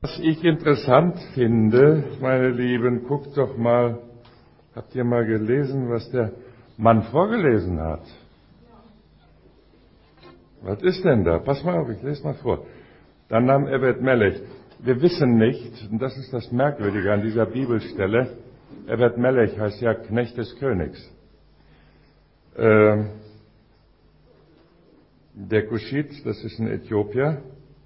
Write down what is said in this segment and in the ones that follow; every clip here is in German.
Was ich interessant finde, meine Lieben, guckt doch mal, habt ihr mal gelesen, was der Mann vorgelesen hat? Was ist denn da? Pass mal auf, ich lese mal vor. Dann nahm Ebed Melech. Wir wissen nicht, und das ist das Merkwürdige an dieser Bibelstelle, Ebed Melech heißt ja Knecht des Königs. Der Kuschit, das ist ein Äthiopier.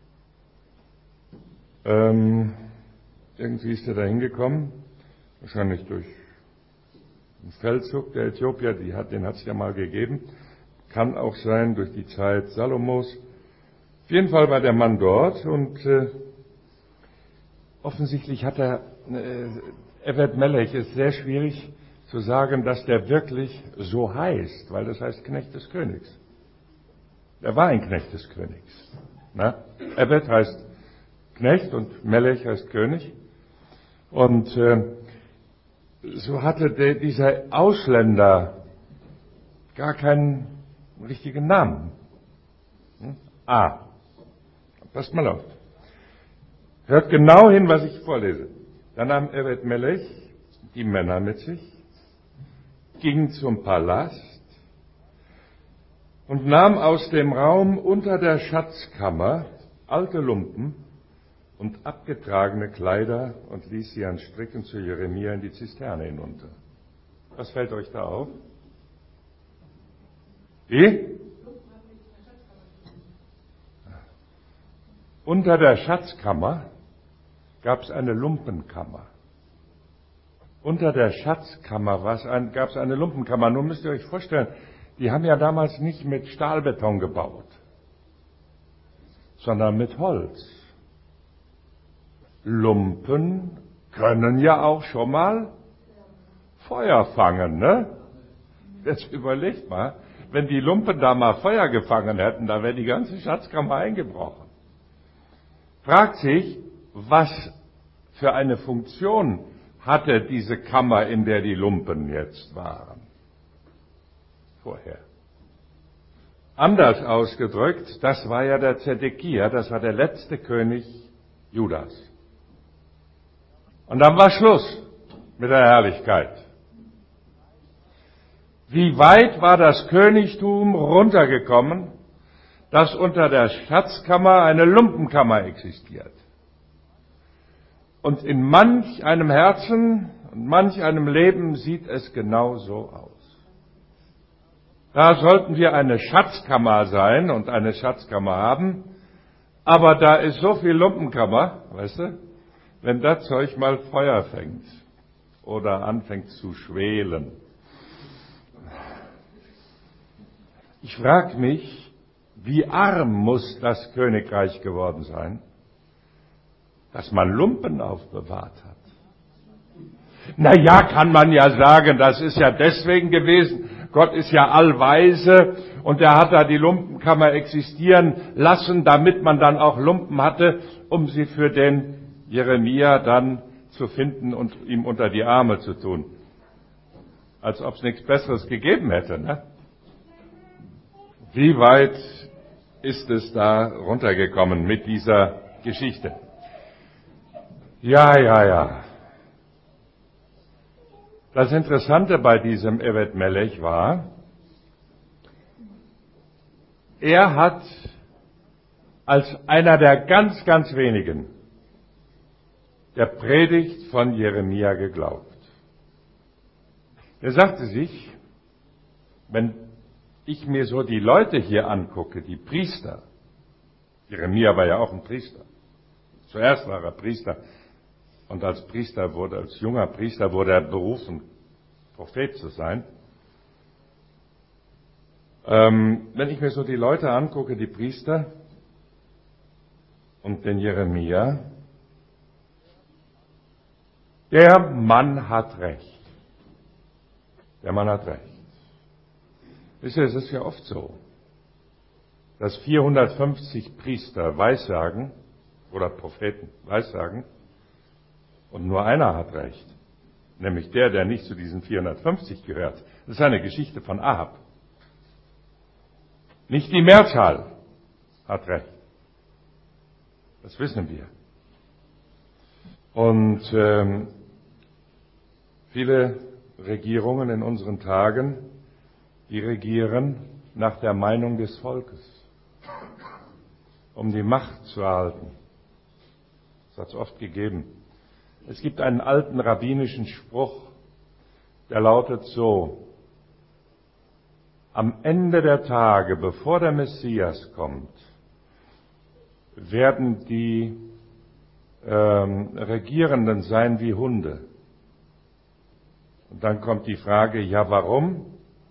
Irgendwie ist er da hingekommen, wahrscheinlich durch einen Feldzug der Äthiopier, den hat es ja mal gegeben. Kann auch sein durch die Zeit Salomos. Auf jeden Fall war der Mann dort und offensichtlich hat Ebed Melech, ist sehr schwierig zu sagen, dass der wirklich so heißt, weil das heißt Knecht des Königs. Er war ein Knecht des Königs. Ebed heißt Knecht und Melech heißt König. Und so hatte dieser Ausländer gar keinen richtigen Namen. Passt mal auf. Hört genau hin, was ich vorlese. Dann nahm Ebed Melech die Männer mit sich, ging zum Palast und nahm aus dem Raum unter der Schatzkammer alte Lumpen und abgetragene Kleider und ließ sie an Stricken zu Jeremia in die Zisterne hinunter. Was fällt euch da auf? Wie? Unter der Schatzkammer gab es eine Lumpenkammer. Unter der Schatzkammer gab es eine Lumpenkammer. Nun müsst ihr euch vorstellen, die haben ja damals nicht mit Stahlbeton gebaut, sondern mit Holz. Lumpen können ja auch schon mal Feuer fangen, ne? Jetzt überlegt mal, wenn die Lumpen da mal Feuer gefangen hätten, da wäre die ganze Schatzkammer eingebrochen. Fragt sich, was für eine Funktion hatte diese Kammer, in der die Lumpen jetzt waren? Vorher. Anders ausgedrückt, das war ja der Zedekia, das war der letzte König Judas. Und dann war Schluss mit der Herrlichkeit. Wie weit war das Königtum runtergekommen, dass unter der Schatzkammer eine Lumpenkammer existiert? Und in manch einem Herzen und manch einem Leben sieht es genau so aus. Da sollten wir eine Schatzkammer sein und eine Schatzkammer haben, aber da ist so viel Lumpenkammer, weißt du, wenn das Zeug mal Feuer fängt oder anfängt zu schwelen. Ich frage mich, wie arm muss das Königreich geworden sein, dass man Lumpen aufbewahrt hat. Kann man ja sagen, das ist ja deswegen gewesen, Gott ist ja allweise und er hat da die Lumpenkammer existieren lassen, damit man dann auch Lumpen hatte, um sie für den Jeremia dann zu finden und ihm unter die Arme zu tun. Als ob es nichts Besseres gegeben hätte, ne? Wie weit ist es da runtergekommen mit dieser Geschichte? Ja. Das Interessante bei diesem Ebed Melech war, er hat als einer der ganz, ganz wenigen der Predigt von Jeremia geglaubt. Er sagte sich, wenn ich mir so die Leute hier angucke, die Priester, Jeremia war ja auch ein Priester, zuerst war er Priester und als junger Priester wurde er berufen, Prophet zu sein. Wenn ich mir so die Leute angucke, die Priester und den Jeremia, der Mann hat recht. Der Mann hat recht. Wisst ihr, es ist ja oft so, dass 450 Priester Weissagen oder Propheten Weissagen und nur einer hat recht. Nämlich der nicht zu diesen 450 gehört. Das ist eine Geschichte von Ahab. Nicht die Mehrzahl hat recht. Das wissen wir. Und viele Regierungen in unseren Tagen, die regieren nach der Meinung des Volkes, um die Macht zu erhalten. Das hat es oft gegeben. Es gibt einen alten rabbinischen Spruch, der lautet so: Am Ende der Tage, bevor der Messias kommt, werden die Regierenden sein wie Hunde. Und dann kommt die Frage, ja, warum?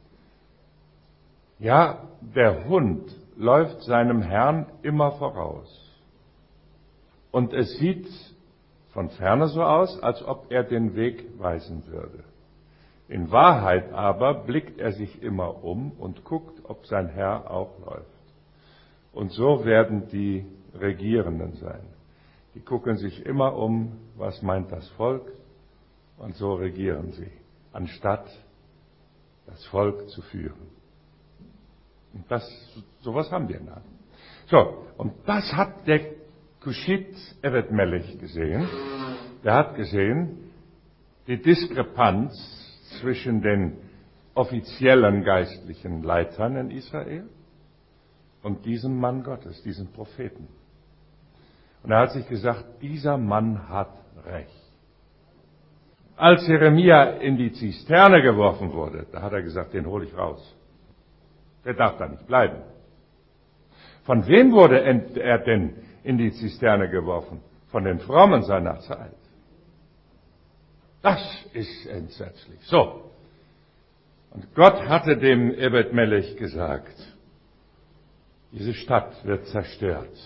Ja, der Hund läuft seinem Herrn immer voraus. Und es sieht von ferne so aus, als ob er den Weg weisen würde. In Wahrheit aber blickt er sich immer um und guckt, ob sein Herr auch läuft. Und so werden die Regierenden sein. Die gucken sich immer um, was meint das Volk, und so regieren sie, anstatt das Volk zu führen. Und sowas haben wir da. So, und das hat der Kuschit Evet Melech gesehen. Der hat gesehen, die Diskrepanz zwischen den offiziellen geistlichen Leitern in Israel und diesem Mann Gottes, diesem Propheten. Und er hat sich gesagt, dieser Mann hat recht. Als Jeremia in die Zisterne geworfen wurde, da hat er gesagt, den hole ich raus. Der darf da nicht bleiben. Von wem wurde er denn in die Zisterne geworfen? Von den Frommen seiner Zeit. Das ist entsetzlich. So. Und Gott hatte dem Evet Melech gesagt, diese Stadt wird zerstört.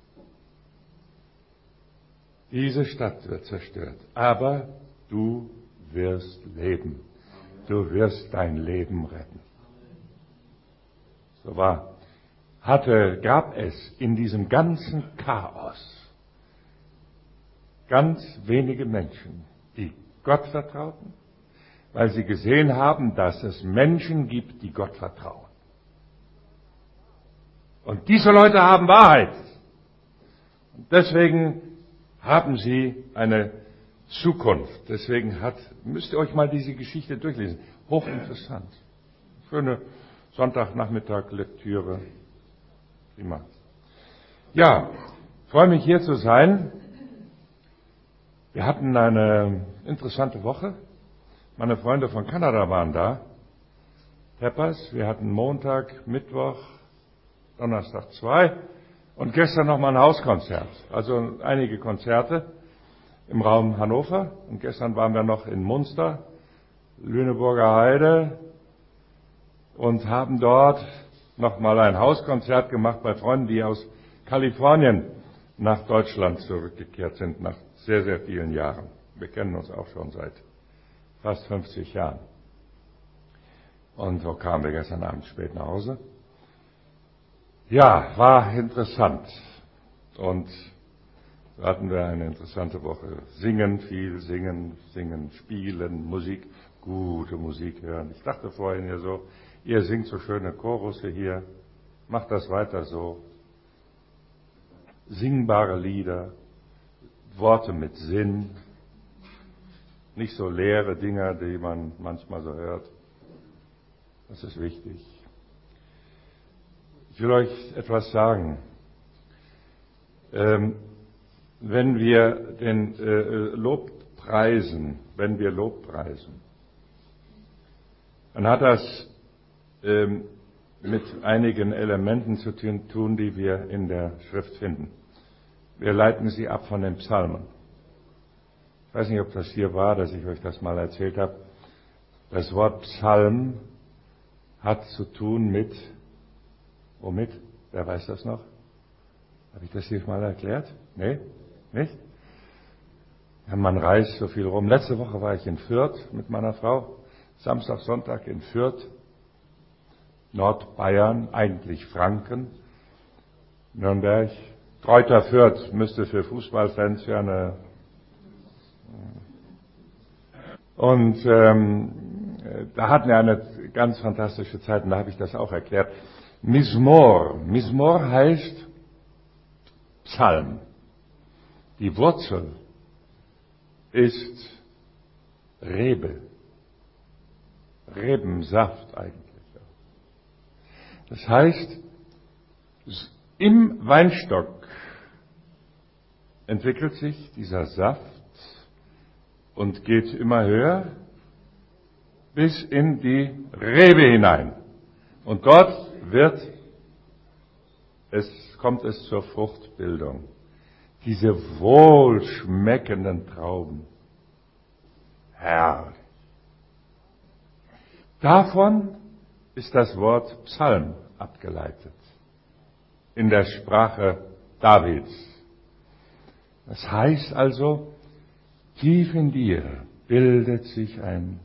Diese Stadt wird zerstört. Aber du wirst leben. Du wirst dein Leben retten. So gab es in diesem ganzen Chaos ganz wenige Menschen, die Gott vertrauten, weil sie gesehen haben, dass es Menschen gibt, die Gott vertrauen. Und diese Leute haben Wahrheit. Und deswegen haben sie eine Zukunft. Deswegen müsst ihr euch mal diese Geschichte durchlesen. Hochinteressant. Schöne Sonntagnachmittag Lektüre. Prima. Ja, freue mich hier zu sein. Wir hatten eine interessante Woche. Meine Freunde von Kanada waren da. Peppers. Wir hatten Montag, Mittwoch, Donnerstag 2 und gestern nochmal ein Hauskonzert. Also einige Konzerte im Raum Hannover. Und gestern waren wir noch in Munster, Lüneburger Heide und haben dort nochmal ein Hauskonzert gemacht bei Freunden, die aus Kalifornien nach Deutschland zurückgekehrt sind, nach sehr, sehr vielen Jahren. Wir kennen uns auch schon seit fast 50 Jahren. Und so kamen wir gestern Abend spät nach Hause. Ja, war interessant. Und so hatten wir eine interessante Woche. Viel singen, spielen, Musik, gute Musik hören. Ich dachte vorhin ja so, ihr singt so schöne Chorusse hier, macht das weiter so. Singbare Lieder, Worte mit Sinn, nicht so leere Dinger, die man manchmal so hört. Das ist wichtig. Ich will euch etwas sagen. Wenn wir Lob preisen, dann hat das mit einigen Elementen zu tun, die wir in der Schrift finden. Wir leiten sie ab von den Psalmen. Ich weiß nicht, ob das hier war, dass ich euch das mal erzählt habe. Das Wort Psalm hat zu tun mit, womit? Wer weiß das noch? Habe ich das hier mal erklärt? Nee? Nicht? Ja, man reist so viel rum. Letzte Woche war ich in Fürth mit meiner Frau. Samstag, Sonntag in Fürth. Nordbayern, eigentlich Franken. Nürnberg. Greuther Fürth müsste für Fußballfans ja eine... Und da hatten wir eine ganz fantastische Zeit und da habe ich das auch erklärt. Mismor. Mismor heißt Psalm. Die Wurzel ist Rebe. Rebensaft eigentlich. Das heißt, im Weinstock entwickelt sich dieser Saft und geht immer höher bis in die Rebe hinein. Und dort kommt es zur Fruchtbildung. Diese wohlschmeckenden Trauben. Herrlich. Davon ist das Wort Psalm abgeleitet. In der Sprache Davids. Das heißt also, tief in dir bildet sich ein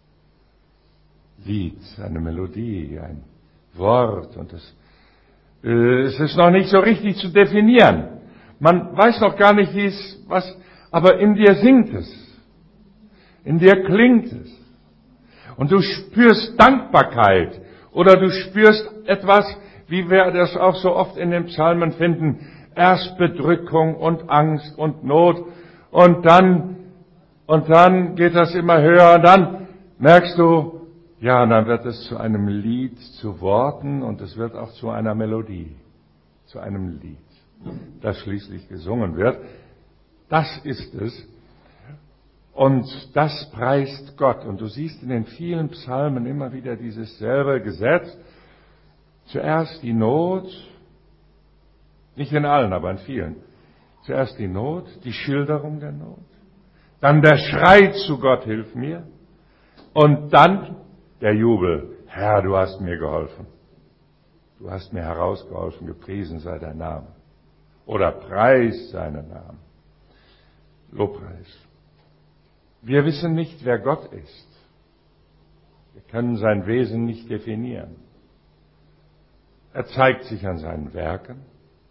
Lied, eine Melodie, ein Wort, und es ist noch nicht so richtig zu definieren. Man weiß noch gar nicht, aber in dir singt es. In dir klingt es. Und du spürst Dankbarkeit oder du spürst etwas, wie wir das auch so oft in den Psalmen finden, erst Bedrückung und Angst und Not und dann geht das immer höher und dann merkst du, ja, dann wird es zu einem Lied, zu Worten und es wird auch zu einer Melodie, zu einem Lied, das schließlich gesungen wird. Das ist es. Und das preist Gott. Und du siehst in den vielen Psalmen immer wieder dieses selbe Gesetz. Zuerst die Not, nicht in allen, aber in vielen. Zuerst die Not, die Schilderung der Not. Dann der Schrei zu Gott, hilf mir. Und dann der Jubel. Herr, du hast mir geholfen. Du hast mir herausgeholfen, gepriesen sei dein Name. Oder preis seinen Namen. Lobpreis. Wir wissen nicht, wer Gott ist. Wir können sein Wesen nicht definieren. Er zeigt sich an seinen Werken.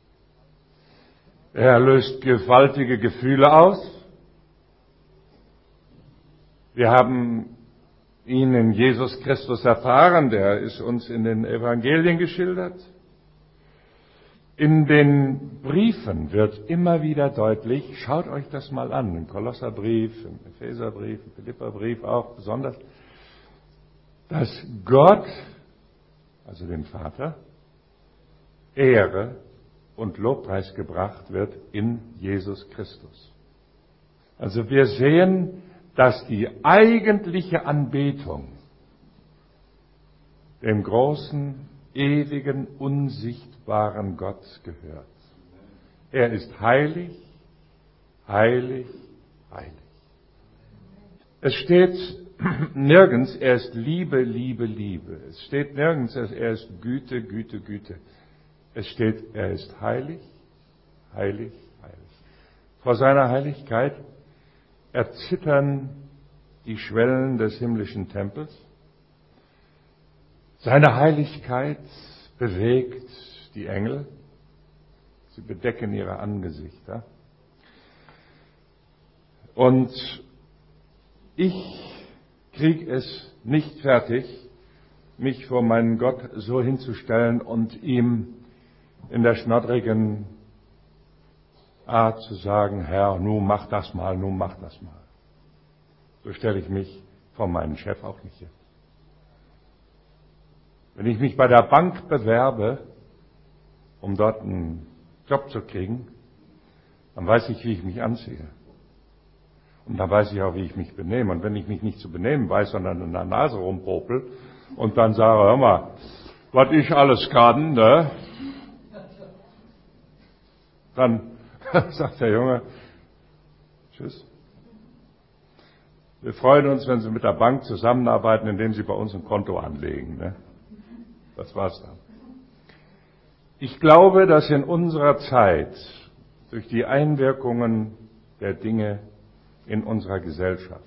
Er löst gewaltige Gefühle aus. Wir haben ihn in Jesus Christus erfahren, der ist uns in den Evangelien geschildert. In den Briefen wird immer wieder deutlich, schaut euch das mal an, im Kolosserbrief, im Epheserbrief, im Philipperbrief auch besonders, dass Gott, also dem Vater, Ehre und Lobpreis gebracht wird in Jesus Christus. Also wir sehen, dass die eigentliche Anbetung dem großen, ewigen, unsichtbaren Gott gehört. Er ist heilig, heilig, heilig. Es steht nirgends, er ist Liebe, Liebe, Liebe. Es steht nirgends, er ist Güte, Güte, Güte. Es steht, er ist heilig, heilig, heilig. Vor seiner Heiligkeit erzittern die Schwellen des himmlischen Tempels. Seine Heiligkeit bewegt die Engel. Sie bedecken ihre Angesichter. Und ich kriege es nicht fertig, mich vor meinen Gott so hinzustellen und ihm in der schnoddrigen Art zu sagen, Herr, nun mach das mal, nun mach das mal. So stelle ich mich vor meinen Chef auch nicht hin. Wenn ich mich bei der Bank bewerbe, um dort einen Job zu kriegen, dann weiß ich, wie ich mich anziehe. Und dann weiß ich auch, wie ich mich benehme. Und wenn ich mich nicht zu benehmen weiß, sondern in der Nase rumpopel und dann sage, hör mal, was ich alles kann, ne? Dann sagt der Junge, tschüss. Wir freuen uns, wenn Sie mit der Bank zusammenarbeiten, indem Sie bei uns ein Konto anlegen. Ne? Das war's dann. Ich glaube, dass in unserer Zeit durch die Einwirkungen der Dinge in unserer Gesellschaft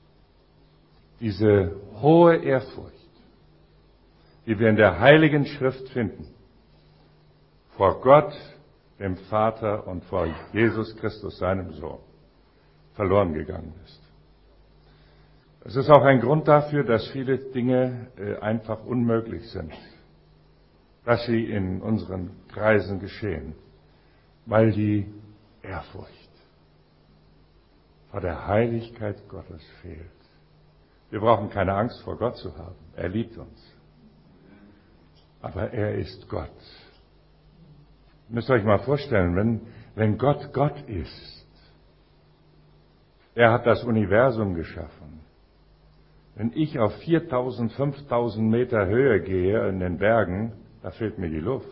diese hohe Ehrfurcht, die wir in der Heiligen Schrift finden, vor Gott, dem Vater und vor Jesus Christus, seinem Sohn, verloren gegangen ist. Es ist auch ein Grund dafür, dass viele Dinge einfach unmöglich sind, dass sie in unseren Kreisen geschehen, weil die Ehrfurcht vor der Heiligkeit Gottes fehlt. Wir brauchen keine Angst vor Gott zu haben. Er liebt uns. Aber er ist Gott. Ihr müsst euch mal vorstellen, wenn Gott Gott ist, er hat das Universum geschaffen. Wenn ich auf 4.000, 5.000 Meter Höhe gehe in den Bergen, da fehlt mir die Luft.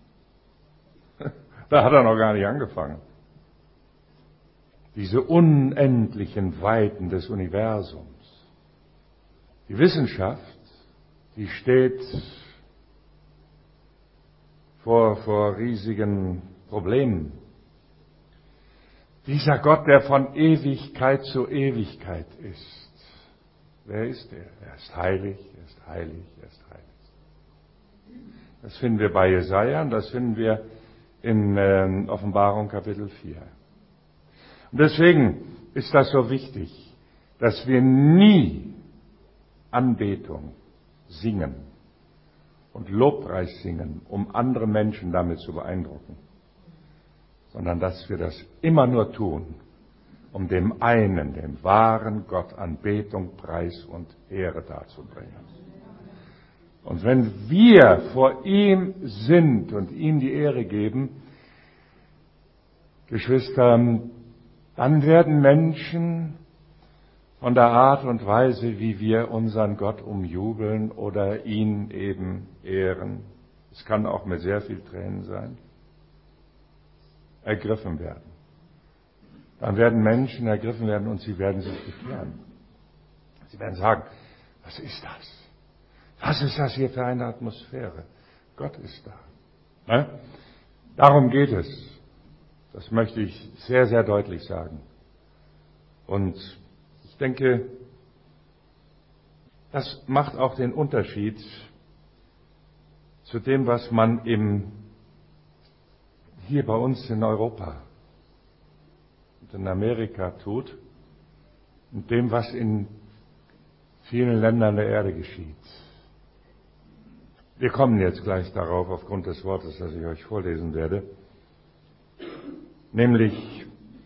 Da hat er noch gar nicht angefangen. Diese unendlichen Weiten des Universums. Die Wissenschaft, die steht vor riesigen Problemen. Dieser Gott, der von Ewigkeit zu Ewigkeit ist. Wer ist er? Er ist heilig, er ist heilig, er ist heilig. Das finden wir bei Jesaja und das finden wir in Offenbarung Kapitel 4. Und deswegen ist das so wichtig, dass wir nie Anbetung singen und Lobpreis singen, um andere Menschen damit zu beeindrucken, sondern dass wir das immer nur tun, um dem einen, dem wahren Gott, Anbetung, Preis und Ehre darzubringen. Und wenn wir vor ihm sind und ihm die Ehre geben, Geschwister, dann werden Menschen von der Art und Weise, wie wir unseren Gott umjubeln oder ihn eben ehren, es kann auch mit sehr viel Tränen sein, ergriffen werden. Dann werden Menschen ergriffen werden und sie werden sich bekehren. Sie werden sagen, was ist das? Was ist das hier für eine Atmosphäre? Gott ist da. Ne? Darum geht es. Das möchte ich sehr, sehr deutlich sagen. Und ich denke, das macht auch den Unterschied zu dem, was man hier bei uns in Europa und in Amerika tut und dem, was in vielen Ländern der Erde geschieht. Wir kommen jetzt gleich darauf, aufgrund des Wortes, das ich euch vorlesen werde, nämlich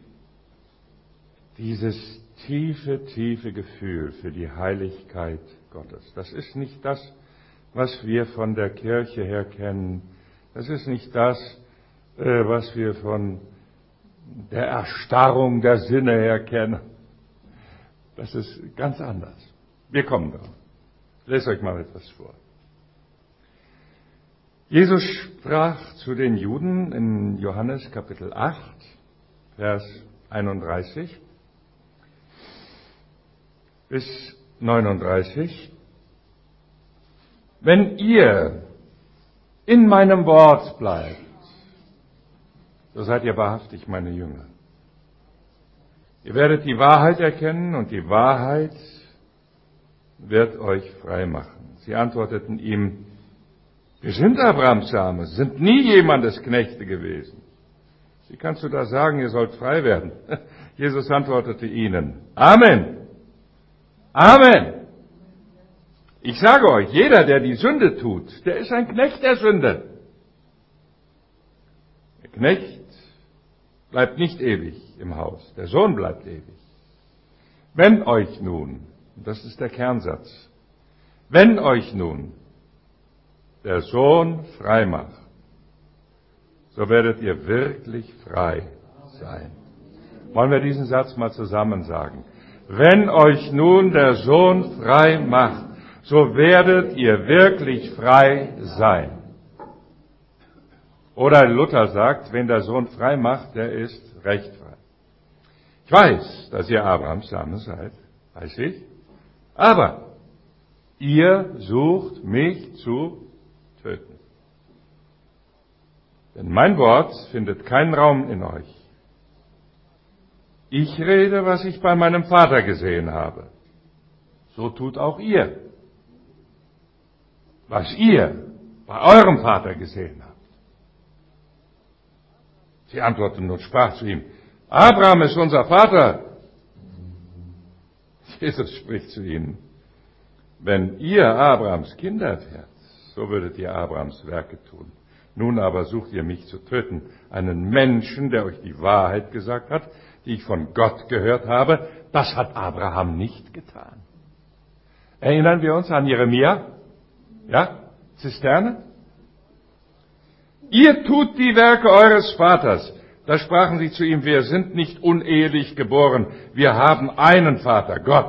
dieses tiefe, tiefe Gefühl für die Heiligkeit Gottes. Das ist nicht das, was wir von der Kirche her kennen. Das ist nicht das, was wir von der Erstarrung der Sinne her kennen. Das ist ganz anders. Wir kommen darauf. Ich lese euch mal etwas vor. Jesus sprach zu den Juden in Johannes Kapitel 8, Vers 31 bis 39. Wenn ihr in meinem Wort bleibt, so seid ihr wahrhaftig meine Jünger. Ihr werdet die Wahrheit erkennen und die Wahrheit wird euch frei machen. Sie antworteten ihm, wir sind Abrahams Same, sind nie jemandes Knechte gewesen. Wie kannst du da sagen, ihr sollt frei werden? Jesus antwortete ihnen, Amen. Amen. Ich sage euch, jeder, der die Sünde tut, der ist ein Knecht der Sünde. Der Knecht bleibt nicht ewig im Haus, der Sohn bleibt ewig. Wenn euch nun, und das ist der Kernsatz, wenn euch nun der Sohn frei macht, so werdet ihr wirklich frei sein. Wollen wir diesen Satz mal zusammen sagen? Wenn euch nun der Sohn frei macht, so werdet ihr wirklich frei sein. Oder Luther sagt, wenn der Sohn frei macht, der ist recht frei. Ich weiß, dass ihr Abrahams Same seid, weiß ich, aber ihr sucht mich zu töten. Denn mein Wort findet keinen Raum in euch. Ich rede, was ich bei meinem Vater gesehen habe. So tut auch ihr, was ihr bei eurem Vater gesehen habt. Sie antworteten und sprach zu ihm, Abraham ist unser Vater. Jesus spricht zu ihnen, wenn ihr Abrahams Kinder wärt, so würdet ihr Abrahams Werke tun. Nun aber sucht ihr mich zu töten, einen Menschen, der euch die Wahrheit gesagt hat, die ich von Gott gehört habe. Das hat Abraham nicht getan. Erinnern wir uns an Jeremia? Ja? Zisterne? Ihr tut die Werke eures Vaters. Da sprachen sie zu ihm, wir sind nicht unehelich geboren. Wir haben einen Vater, Gott.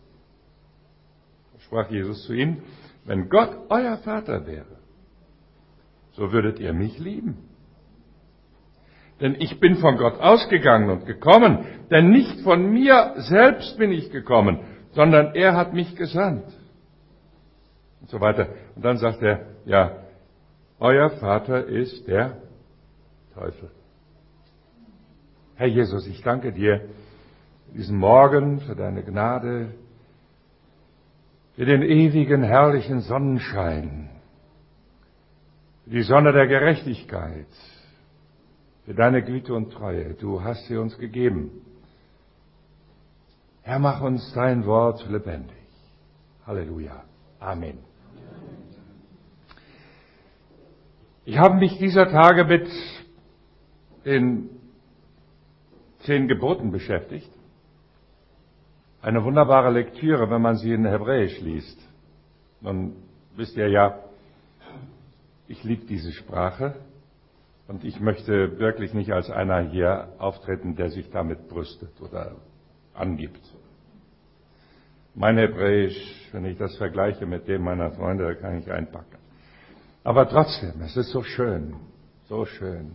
Da sprach Jesus zu ihnen, wenn Gott euer Vater wäre, so würdet ihr mich lieben. Denn ich bin von Gott ausgegangen und gekommen, denn nicht von mir selbst bin ich gekommen, sondern er hat mich gesandt. Und so weiter. Und dann sagt er, ja, euer Vater ist der Teufel. Herr Jesus, ich danke dir diesen Morgen für deine Gnade, für den ewigen, herrlichen Sonnenschein, für die Sonne der Gerechtigkeit, für deine Güte und Treue. Du hast sie uns gegeben. Herr, mach uns dein Wort lebendig. Halleluja. Amen. Ich habe mich dieser Tage mit den 10 Geboten beschäftigt. Eine wunderbare Lektüre, wenn man sie in Hebräisch liest. Nun wisst ihr ja, ich liebe diese Sprache und ich möchte wirklich nicht als einer hier auftreten, der sich damit brüstet oder angibt. Mein Hebräisch, wenn ich das vergleiche mit dem meiner Freunde, da kann ich einpacken. Aber trotzdem, es ist so schön, so schön.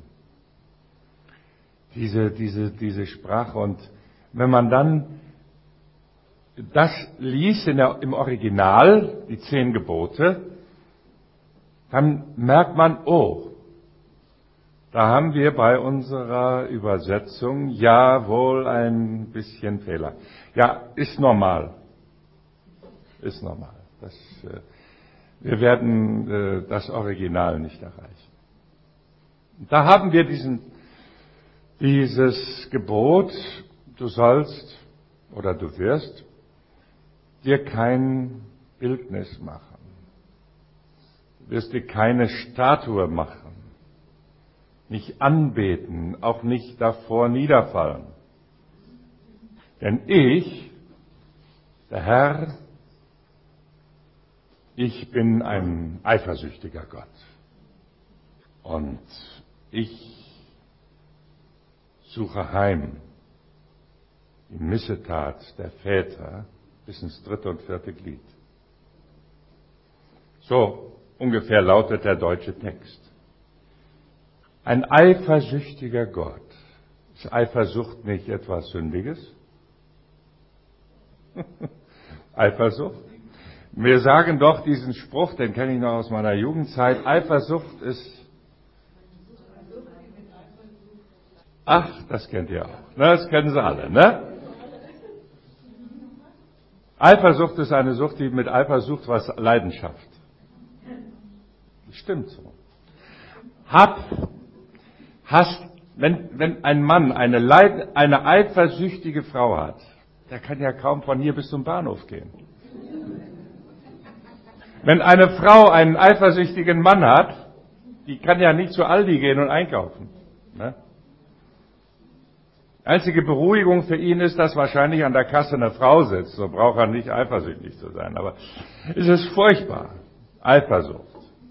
Diese Sprache. Und wenn man dann das liest im Original, die 10 Gebote, dann merkt man, oh, da haben wir bei unserer Übersetzung ja wohl ein bisschen Fehler. Ja, ist normal. Ist normal. Wir werden das Original nicht erreichen. Da haben wir dieses Gebot, du sollst oder du wirst dir kein Bildnis machen. Du wirst dir keine Statue machen. Nicht anbeten, auch nicht davor niederfallen. Denn ich, der Herr, ich bin ein eifersüchtiger Gott. Und ich suche heim die Missetat der Väter bis ins 3. und 4. Glied. So ungefähr lautet der deutsche Text. Ein eifersüchtiger Gott. Ist Eifersucht nicht etwas Sündiges? Eifersucht? Wir sagen doch diesen Spruch, den kenne ich noch aus meiner Jugendzeit, Eifersucht ist... Ach, das kennt ihr auch. Das kennen Sie alle, ne? Eifersucht ist eine Sucht, die mit Eifersucht was Leidenschaft. Stimmt so. Wenn ein Mann eine eifersüchtige Frau hat, der kann ja kaum von hier bis zum Bahnhof gehen. Wenn eine Frau einen eifersüchtigen Mann hat, die kann ja nicht zu Aldi gehen und einkaufen. Ne? Einzige Beruhigung für ihn ist, dass wahrscheinlich an der Kasse eine Frau sitzt. So braucht er nicht eifersüchtig zu sein. Aber es ist furchtbar. Eifersucht.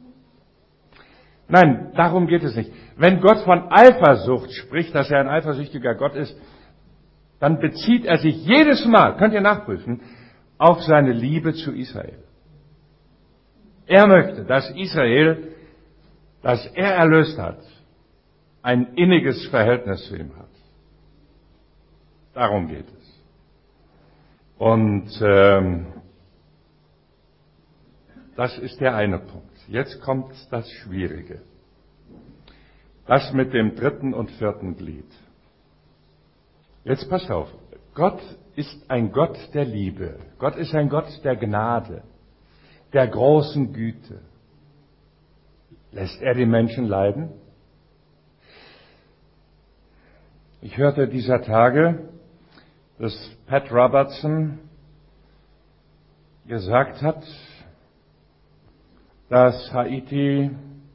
Nein, darum geht es nicht. Wenn Gott von Eifersucht spricht, dass er ein eifersüchtiger Gott ist, dann bezieht er sich jedes Mal, könnt ihr nachprüfen, auf seine Liebe zu Israel. Er möchte, dass Israel, das er erlöst hat, ein inniges Verhältnis zu ihm hat. Darum geht es. Und das ist der eine Punkt. Jetzt kommt das Schwierige. Das mit dem 3. und 4. Glied. Jetzt passt auf. Gott ist ein Gott der Liebe. Gott ist ein Gott der Gnade, der großen Güte. Lässt er die Menschen leiden? Ich hörte dieser Tage, dass Pat Robertson gesagt hat, dass Haiti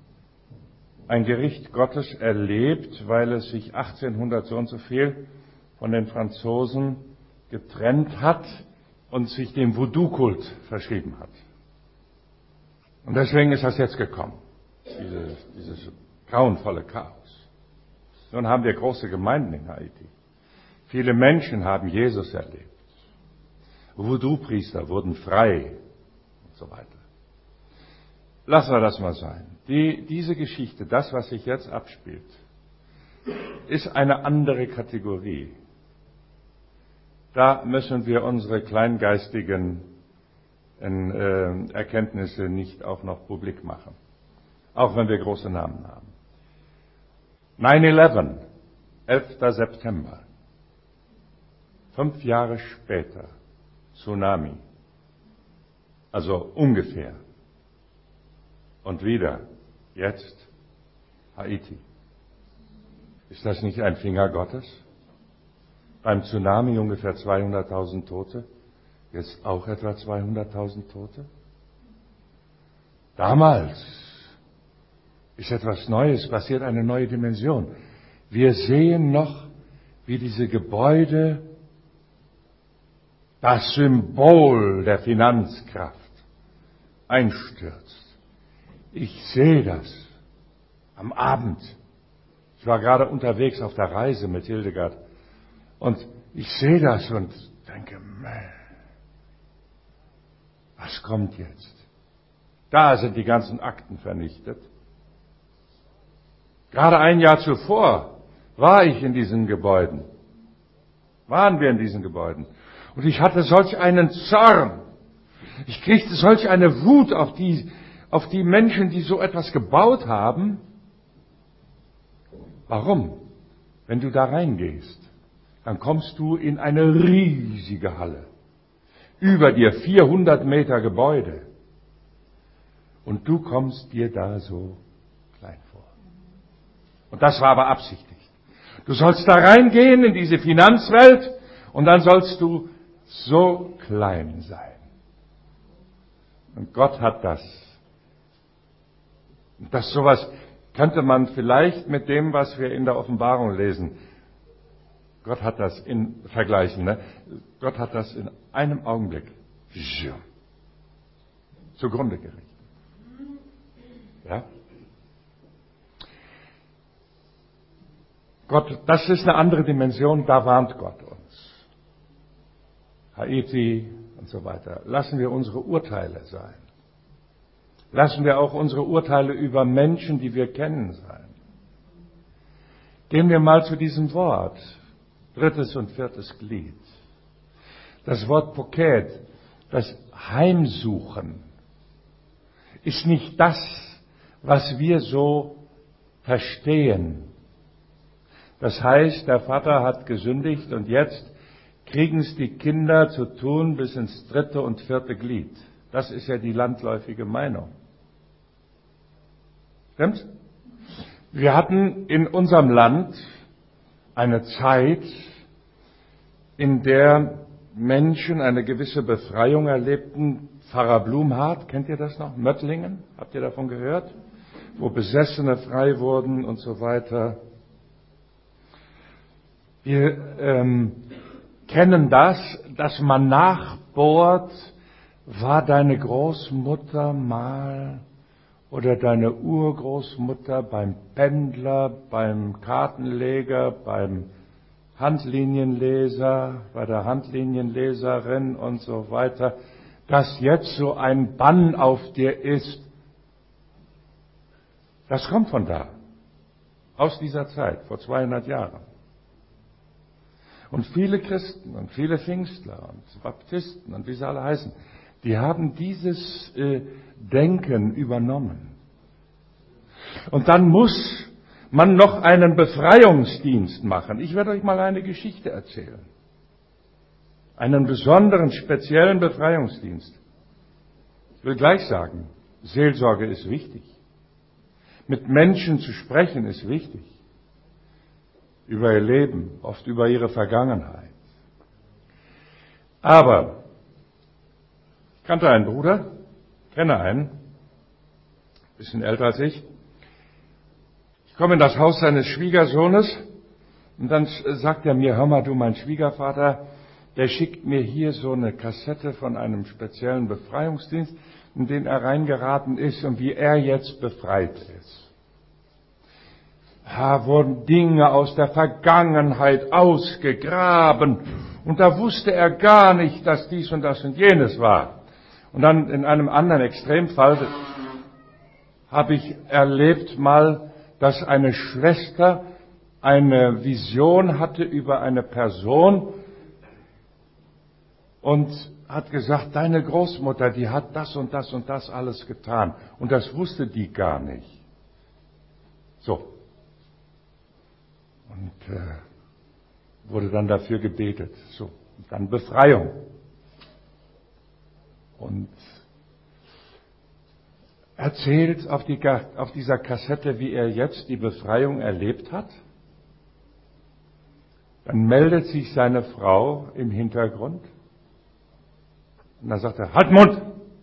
ein Gericht Gottes erlebt, weil es sich 1800 so und so viel von den Franzosen getrennt hat und sich dem Voodoo-Kult verschrieben hat. Und deswegen ist das jetzt gekommen, dieses grauenvolle Chaos. Nun haben wir große Gemeinden in Haiti. Viele Menschen haben Jesus erlebt. Voodoo-Priester wurden frei und so weiter. Lassen wir das mal sein. Diese Geschichte, das, was sich jetzt abspielt, ist eine andere Kategorie. Da müssen wir unsere kleingeistigen Erkenntnisse nicht auch noch publik machen, auch wenn wir große Namen haben. 9/11, 11. September, 5 Jahre später, Tsunami, also ungefähr. Und wieder, jetzt, Haiti. Ist das nicht ein Finger Gottes? Beim Tsunami ungefähr 200.000 Tote, jetzt auch etwa 200.000 Tote. Damals ist etwas Neues passiert, eine neue Dimension. Wir sehen noch, wie diese Gebäude, das Symbol der Finanzkraft, einstürzt. Ich sehe das am Abend. Ich war gerade unterwegs auf der Reise mit Hildegard und ich sehe das und denke, man, was kommt jetzt? Da sind die ganzen Akten vernichtet. Gerade ein Jahr zuvor war ich in diesen Gebäuden. Waren wir in diesen Gebäuden. Und ich hatte solch einen Zorn. Ich kriegte solch eine Wut auf die Menschen, die so etwas gebaut haben. Warum? Wenn du da reingehst, dann kommst du in eine riesige Halle. Über dir 400 Meter Gebäude. Und du kommst dir da so klein vor. Und das war aber absichtlich. Du sollst da reingehen in diese Finanzwelt und dann sollst du so klein sein. Und Gott hat das. Das sowas könnte man vielleicht mit dem, was wir in der Offenbarung lesen, Gott hat das vergleichen, ne? Gott hat das in einem Augenblick zugrunde gerichtet. Ja? Gott, das ist eine andere Dimension, da warnt Gott uns. Haiti und so weiter. Lassen wir unsere Urteile sein. Lassen wir auch unsere Urteile über Menschen, die wir kennen, sein. Gehen wir mal zu diesem Wort. 3. und 4. Glied. Das Wort Poket, das Heimsuchen, ist nicht das, was wir so verstehen. Das heißt, der Vater hat gesündigt und jetzt kriegen es die Kinder zu tun bis ins 3. und 4. Glied. Das ist ja die landläufige Meinung. Stimmt's? Wir hatten in unserem Land eine Zeit, in der Menschen eine gewisse Befreiung erlebten. Pfarrer Blumhardt, kennt ihr das noch? Möttlingen, habt ihr davon gehört? Wo Besessene frei wurden und so weiter. Wir kennen das, dass man nachbohrt, war deine Großmutter mal oder deine Urgroßmutter beim Pendler, beim Kartenleger, beim Handlinienleser, bei der Handlinienleserin und so weiter, dass jetzt so ein Bann auf dir ist. Das kommt von da, aus dieser Zeit, vor 200 Jahren. Und viele Christen und viele Pfingstler und Baptisten und wie sie alle heißen, die haben dieses Denken übernommen. Und dann muss man noch einen Befreiungsdienst machen. Ich werde euch mal eine Geschichte erzählen. Einen besonderen, speziellen Befreiungsdienst. Ich will gleich sagen, Seelsorge ist wichtig. Mit Menschen zu sprechen ist wichtig. Über ihr Leben, oft über ihre Vergangenheit. Aber ich kannte einen Bruder, kenne einen, bisschen älter als ich. Ich komme in das Haus seines Schwiegersohnes Und dann sagt er mir, hör mal, du, mein Schwiegervater, der schickt mir hier so eine Kassette von einem speziellen Befreiungsdienst, in den er reingeraten ist und wie er jetzt befreit ist. Da wurden Dinge aus der Vergangenheit ausgegraben und da wusste er gar nicht, dass dies und das und jenes war. Und dann in einem anderen Extremfall habe ich erlebt mal, dass eine Schwester eine Vision hatte über eine Person und hat gesagt, deine Großmutter, die hat das und das und das alles getan. Und das wusste die gar nicht. So. Und wurde dann dafür gebetet. So. Und dann Befreiung. Und erzählt auf dieser Kassette, wie er jetzt die Befreiung erlebt hat. Dann meldet sich seine Frau im Hintergrund. Und dann sagt er, halt Mund!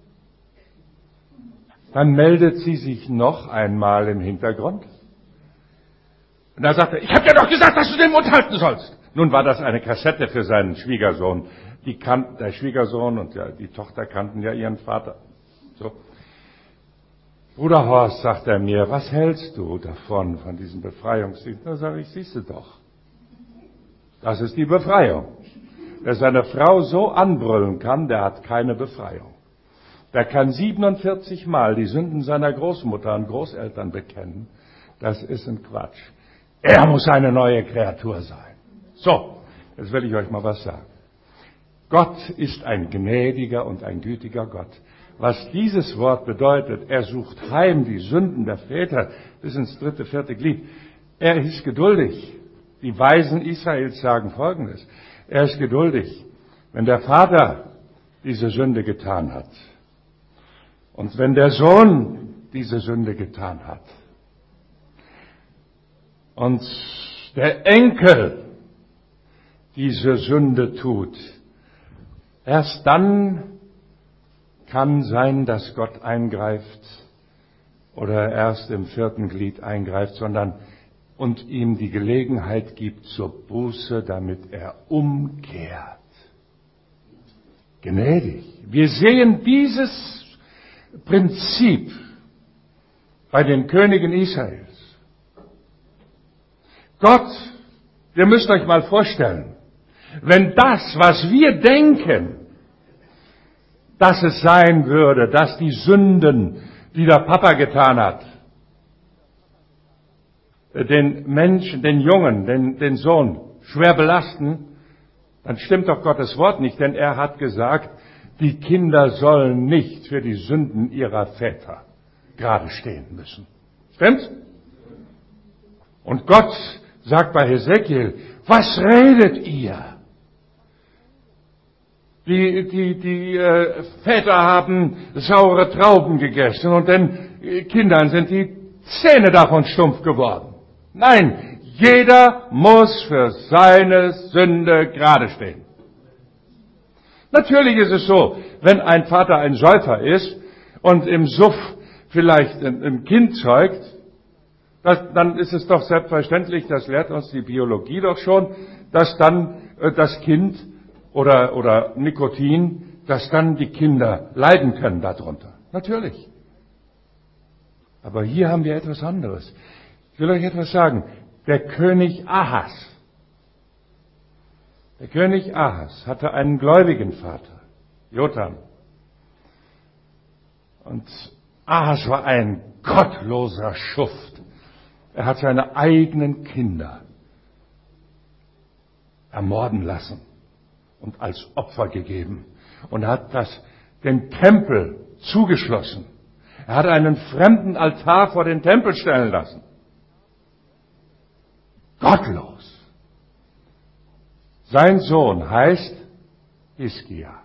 Dann meldet sie sich noch einmal im Hintergrund. Und dann sagt er, ich habe dir doch gesagt, dass du den Mund halten sollst. Nun war das eine Kassette für seinen Schwiegersohn. Der Schwiegersohn und die Tochter kannten ja ihren Vater. So. Bruder Horst, sagt er mir, was hältst du davon, von diesem Befreiungsdienst? Da sage ich, siehst du doch. Das ist die Befreiung. Wer seine Frau so anbrüllen kann, der hat keine Befreiung. Der kann 47 Mal die Sünden seiner Großmutter und Großeltern bekennen. Das ist ein Quatsch. Er muss eine neue Kreatur sein. So, jetzt will ich euch mal was sagen. Gott ist ein gnädiger und ein gütiger Gott. Was dieses Wort bedeutet, er sucht heim die Sünden der Väter bis ins 3., 4. Glied. Er ist geduldig. Die Weisen Israels sagen Folgendes. Er ist geduldig, wenn der Vater diese Sünde getan hat und wenn der Sohn diese Sünde getan hat und der Enkel diese Sünde tut, erst dann kann sein, dass Gott eingreift oder erst im 4. Glied eingreift, und ihm die Gelegenheit gibt zur Buße, damit er umkehrt. Gnädig. Wir sehen dieses Prinzip bei den Königen Israels. Gott, ihr müsst euch mal vorstellen, wenn das, was wir denken, dass es sein würde, dass die Sünden, die der Papa getan hat, den Menschen, den Jungen, den Sohn schwer belasten, dann stimmt doch Gottes Wort nicht, denn er hat gesagt, die Kinder sollen nicht für die Sünden ihrer Väter gerade stehen müssen. Stimmt's? Und Gott sagt bei Hesekiel, was redet ihr? Die Väter haben saure Trauben gegessen und den Kindern sind die Zähne davon stumpf geworden. Nein, jeder muss für seine Sünde gerade stehen. Natürlich ist es so, wenn ein Vater ein Säufer ist und im Suff vielleicht ein Kind zeugt, dann ist es doch selbstverständlich, das lehrt uns die Biologie doch schon, dass dann das Kind oder Nikotin, dass dann die Kinder leiden können darunter. Natürlich. Aber hier haben wir etwas anderes. Ich will euch etwas sagen. Der König Ahas hatte einen gläubigen Vater, Jotham. Und Ahas war ein gottloser Schuft. Er hat seine eigenen Kinder ermorden lassen und als Opfer gegeben und hat den Tempel zugeschlossen. Er hat einen fremden Altar vor den Tempel stellen lassen. Gottlos. Sein Sohn heißt Hiskia.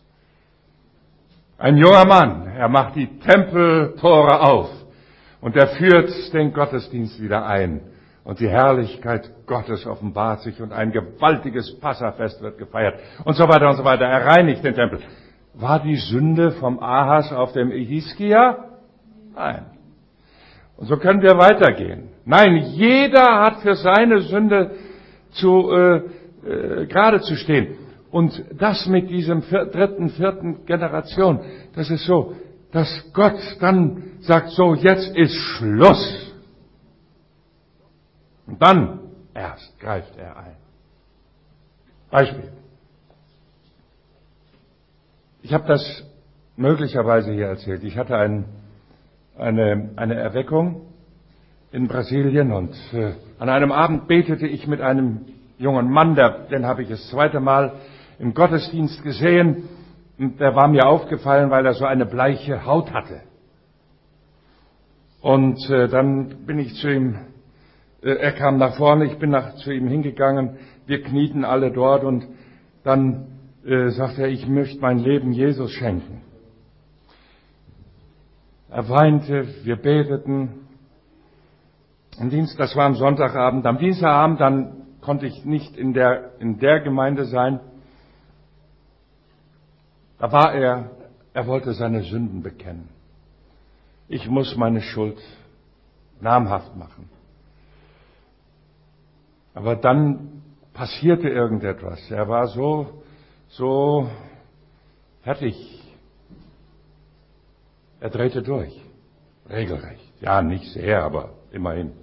Ein junger Mann, er macht die Tempeltore auf und er führt den Gottesdienst wieder ein. Und die Herrlichkeit Gottes offenbart sich und ein gewaltiges Passafest wird gefeiert und so weiter und so weiter. Er reinigt den Tempel. War die Sünde vom Ahas auf dem Hiskia? Nein. Und so können wir weitergehen. Nein, jeder hat für seine Sünde gerade zu stehen. Und das mit diesem dritten, vierten Generation, das ist so, dass Gott dann sagt, so, jetzt ist Schluss. Und dann erst greift er ein. Beispiel. Ich habe das möglicherweise hier erzählt. Ich hatte eine Erweckung in Brasilien und an einem Abend betete ich mit einem jungen Mann, den habe ich das zweite Mal im Gottesdienst gesehen, und der war mir aufgefallen, weil er so eine bleiche Haut hatte. Und dann bin ich zu ihm, er kam nach vorne, ich bin zu ihm hingegangen, wir knieten alle dort und dann sagte er, ich möchte mein Leben Jesus schenken. Er weinte, wir beteten. Das war am Sonntagabend. Am Dienstagabend, dann konnte ich nicht in der Gemeinde sein. Da war er wollte seine Sünden bekennen. Ich muss meine Schuld namhaft machen. Aber dann passierte irgendetwas. Er war so fertig. Er drehte durch. Regelrecht. Ja, nicht sehr, aber immerhin.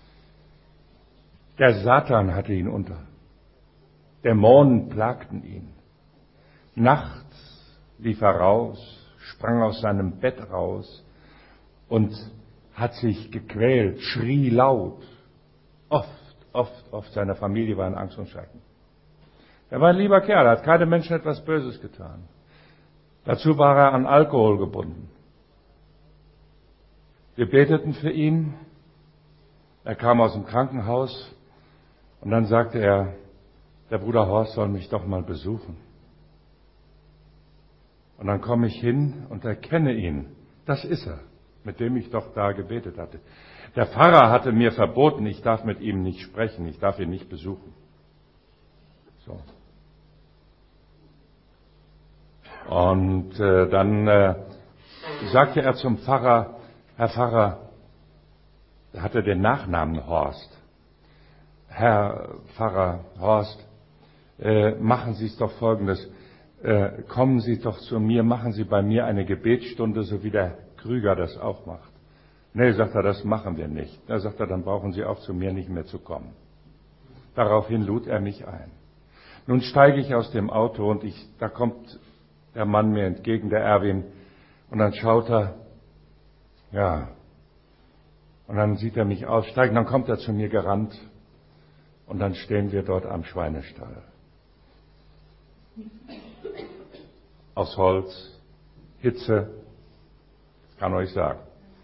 Der Satan hatte ihn unter. Dämonen plagten ihn. Nachts lief er raus, sprang aus seinem Bett raus und hat sich gequält, schrie laut. Oft. Seine Familie war in Angst und Schrecken. Er war ein lieber Kerl, hat keinem Menschen etwas Böses getan. Dazu war er an Alkohol gebunden. Wir beteten für ihn. Er kam aus dem Krankenhaus und dann sagte er, der Bruder Horst soll mich doch mal besuchen. Und dann komme ich hin und erkenne ihn. Das ist er, mit dem ich doch da gebetet hatte. Der Pfarrer hatte mir verboten, ich darf mit ihm nicht sprechen, ich darf ihn nicht besuchen. So. Und dann sagte er zum Pfarrer, Herr Pfarrer, er hatte den Nachnamen Horst. Herr Pfarrer Horst, machen Sie es doch Folgendes. Kommen Sie doch zu mir, machen Sie bei mir eine Gebetsstunde, so wie der Krüger das auch macht. Nee, sagt er, das machen wir nicht. Da sagt er, dann brauchen Sie auch zu mir nicht mehr zu kommen. Daraufhin lud er mich ein. Nun steige ich aus dem Auto und da kommt der Mann mir entgegen, der Erwin, und dann schaut er, ja, und dann sieht er mich aussteigen, dann kommt er zu mir gerannt und dann stehen wir dort am Schweinestall. Aus Holz, Hitze, das kann ich sagen.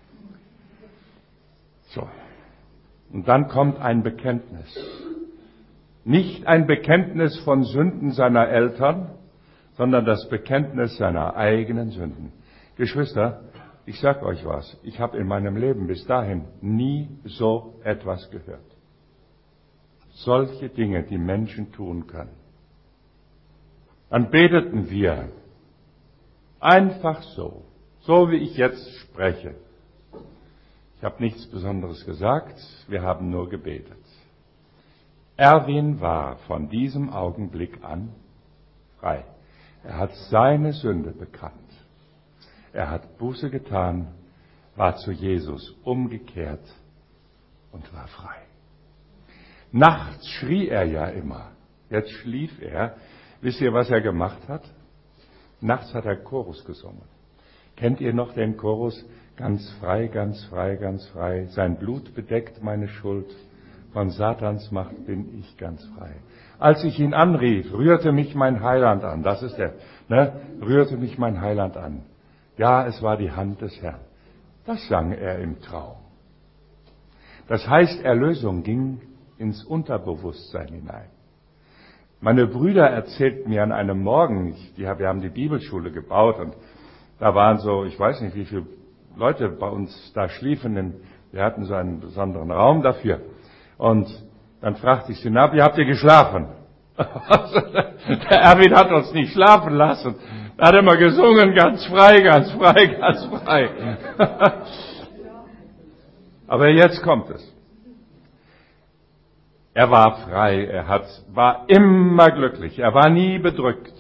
So. Und dann kommt ein Bekenntnis. Nicht ein Bekenntnis von Sünden seiner Eltern, sondern das Bekenntnis seiner eigenen Sünden. Geschwister, ich sag euch was, ich habe in meinem Leben bis dahin nie so etwas gehört. Solche Dinge, die Menschen tun können. Dann beteten wir einfach so wie ich jetzt spreche. Ich habe nichts Besonderes gesagt, wir haben nur gebetet. Erwin war von diesem Augenblick an frei. Er hat seine Sünde bekannt. Er hat Buße getan, war zu Jesus umgekehrt und war frei. Nachts schrie er ja immer. Jetzt schlief er. Wisst ihr, was er gemacht hat? Nachts hat er Chorus gesungen. Kennt ihr noch den Chorus? Ganz frei, ganz frei, ganz frei. Sein Blut bedeckt meine Schuld. Von Satans Macht bin ich ganz frei. Als ich ihn anrief, rührte mich mein Heiland an. Das ist rührte mich mein Heiland an. Ja, es war die Hand des Herrn. Das sang er im Traum. Das heißt, Erlösung ging ins Unterbewusstsein hinein. Meine Brüder erzählten mir an einem Morgen, wir haben die Bibelschule gebaut und da waren so, ich weiß nicht, wie viele Leute bei uns da schliefen, wir hatten so einen besonderen Raum dafür. Und dann fragte ich sie, wie habt ihr geschlafen? Der Erwin hat uns nicht schlafen lassen. Er hat immer gesungen, ganz frei, ganz frei, ganz frei. Aber jetzt kommt es. Er war frei, war immer glücklich, er war nie bedrückt.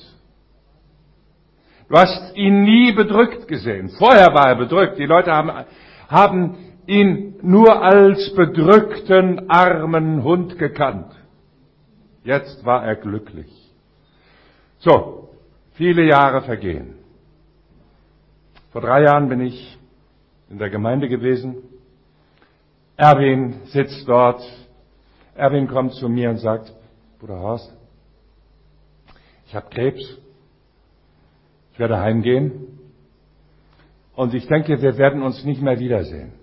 Du hast ihn nie bedrückt gesehen. Vorher war er bedrückt. Die Leute haben ihn nur als bedrückten, armen Hund gekannt. Jetzt war er glücklich. So, viele Jahre vergehen. Vor 3 Jahren bin ich in der Gemeinde gewesen. Erwin sitzt dort. Erwin kommt zu mir und sagt, Bruder Horst, ich habe Krebs. Ich werde heimgehen. Und ich denke, wir werden uns nicht mehr wiedersehen.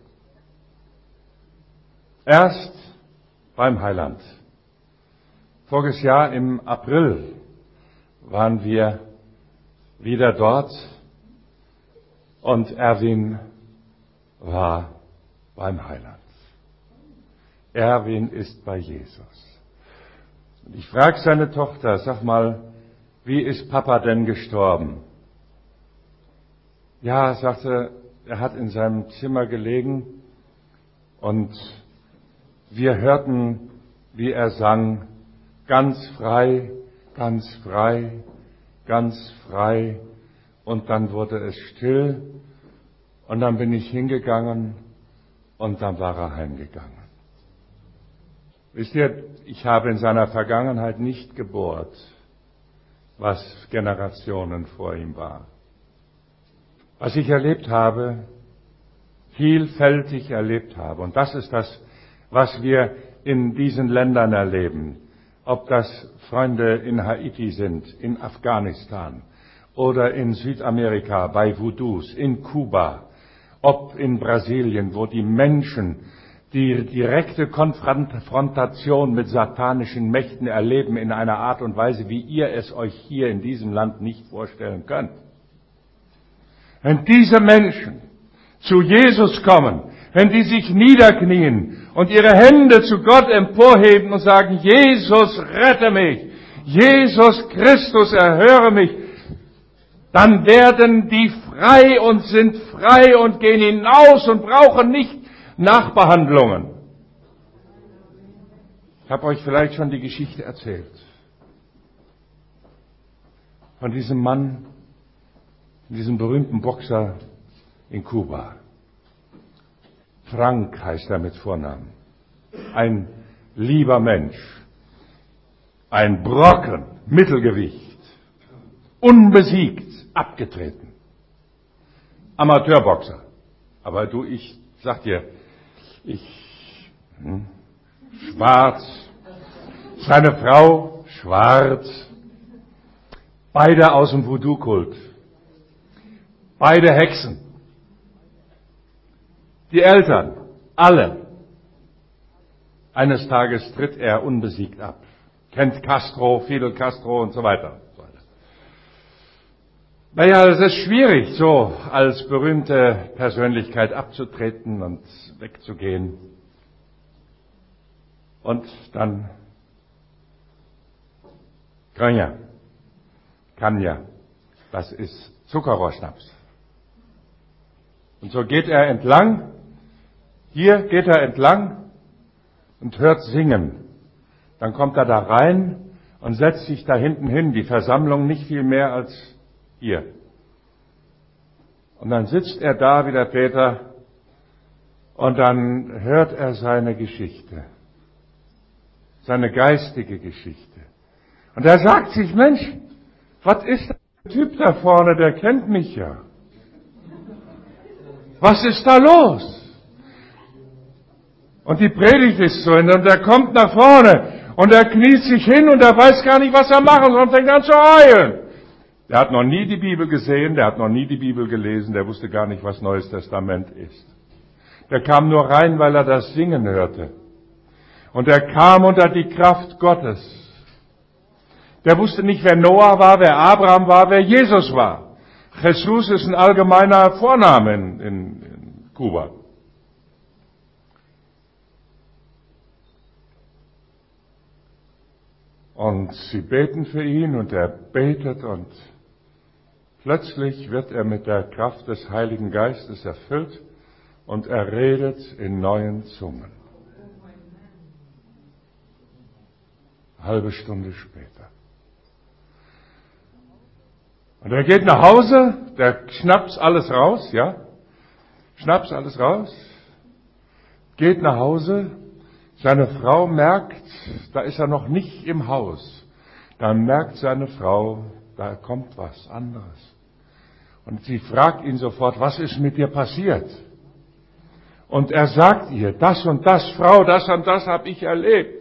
Erst beim Heiland. Voriges Jahr im April waren wir wieder dort und Erwin war beim Heiland. Erwin ist bei Jesus. Und ich frage seine Tochter, sag mal, wie ist Papa denn gestorben? Ja, sagte, er hat in seinem Zimmer gelegen und wir hörten, wie er sang, ganz frei, ganz frei, ganz frei. Und dann wurde es still und dann bin ich hingegangen und dann war er heimgegangen. Wisst ihr, ich habe in seiner Vergangenheit nicht gebohrt, was Generationen vor ihm war. Was ich erlebt habe, vielfältig erlebt habe. Und das ist das, was wir in diesen Ländern erleben. Ob das Freunde in Haiti sind, in Afghanistan oder in Südamerika bei Voodoos, in Kuba, ob in Brasilien, wo die Menschen die direkte Konfrontation mit satanischen Mächten erleben in einer Art und Weise, wie ihr es euch hier in diesem Land nicht vorstellen könnt. Wenn diese Menschen zu Jesus kommen, wenn die sich niederknien und ihre Hände zu Gott emporheben und sagen, Jesus, rette mich, Jesus Christus, erhöre mich, dann werden die frei und sind frei und gehen hinaus und brauchen nicht Nachbehandlungen. Ich habe euch vielleicht schon die Geschichte erzählt von diesem Mann, diesem berühmten Boxer in Kuba. Frank heißt er mit Vornamen. Ein lieber Mensch. Ein Brocken, Mittelgewicht. Unbesiegt, abgetreten. Amateurboxer. Aber du, ich sag dir, schwarz. Seine Frau, schwarz. Beide aus dem Voodoo-Kult. Beide Hexen. Die Eltern, alle. Eines Tages tritt er unbesiegt ab. Kennt Castro, Fidel Castro und so weiter. Naja, es ist schwierig, so als berühmte Persönlichkeit abzutreten und wegzugehen. Und dann Kanja, das ist Zuckerrohrschnaps. Und so geht er entlang, hier geht er entlang und hört singen. Dann kommt er da rein und setzt sich da hinten hin, die Versammlung nicht viel mehr als hier. Und dann sitzt er da wie der Peter und dann hört er seine Geschichte, seine geistige Geschichte. Und er sagt sich, Mensch, was ist der Typ da vorne, der kennt mich ja. Was ist da los? Und die Predigt ist zu Ende und er kommt nach vorne und er kniet sich hin und er weiß gar nicht, was er machen soll und fängt an zu heulen. Der hat noch nie die Bibel gesehen, der hat noch nie die Bibel gelesen, der wusste gar nicht, was Neues Testament ist. Der kam nur rein, weil er das Singen hörte. Und er kam unter die Kraft Gottes. Der wusste nicht, wer Noah war, wer Abraham war, wer Jesus war. Jesus ist ein allgemeiner Vorname in Kuba. Und sie beten für ihn und er betet und plötzlich wird er mit der Kraft des Heiligen Geistes erfüllt und er redet in neuen Zungen. halbe Stunde später. Und er geht nach Hause, der schnappt alles raus, ja? Schnappt alles raus, geht nach Hause, seine Frau merkt, da ist er noch nicht im Haus. Dann merkt seine Frau, da kommt was anderes. Und sie fragt ihn sofort, was ist mit dir passiert? Und er sagt ihr, das und das, Frau, das und das habe ich erlebt.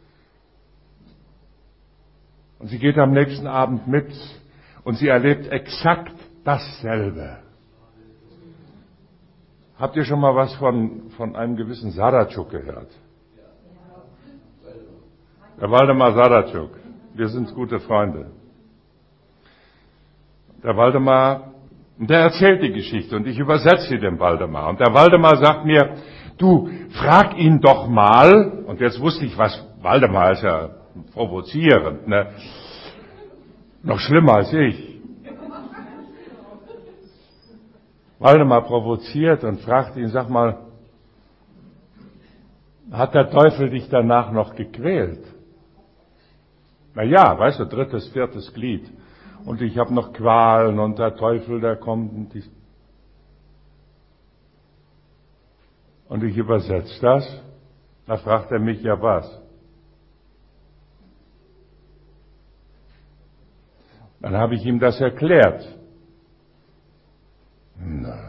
Und sie geht am nächsten Abend mit und sie erlebt exakt dasselbe. Habt ihr schon mal was von einem gewissen Sadatschuk gehört? Der Waldemar Sadatschuk. Wir sind gute Freunde. Der Waldemar, der erzählt die Geschichte und ich übersetze sie dem Waldemar. Und der Waldemar sagt mir, du, frag ihn doch mal, und jetzt wusste ich, was Waldemar ist ja provozierend, ne? Noch schlimmer als ich. Waldemar provoziert und fragt ihn, sag mal, hat der Teufel dich danach noch gequält? Na ja, weißt du, drittes, viertes Glied. Und ich habe noch Qualen und der Teufel, der kommt und ich übersetze das. Da fragt er mich, ja was? Dann habe ich ihm das erklärt. Nein.